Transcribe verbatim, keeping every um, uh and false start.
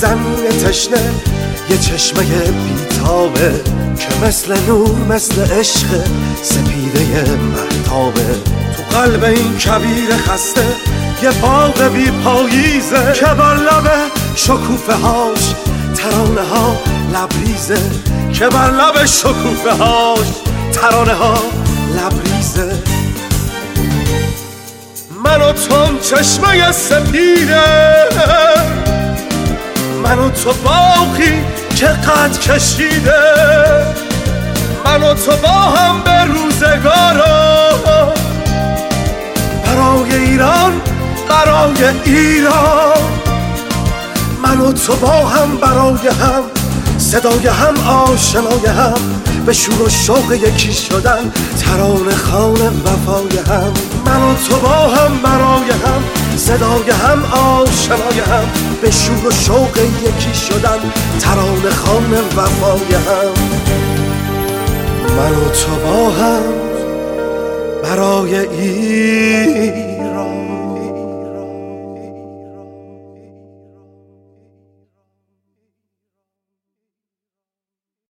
زمین تشنه یه چشمه بیتابه که مثل نور مثل عشق سپیده مهتابه. تو قلب این کبیر خسته یه باغ بی پاییزه که بر لب شکوفه هاش ترانه ها لبریزه که بر لب شکوفه هاش ترانه ها لبریزه. من و تو چشمه سپیده، من و تو باغی که قد کشیده، من و تو با هم به روزگارا برای ایران برای ایران. من و تو با هم برای هم صدای هم آشنای هم به شور و شوق یکی شدن ترانه خوان وفای هم. من و تو با هم برای هم صدای هم آشنای هم به شور و شوق یکی شدن ترانه خوان وفای هم. من و تو با هم برای این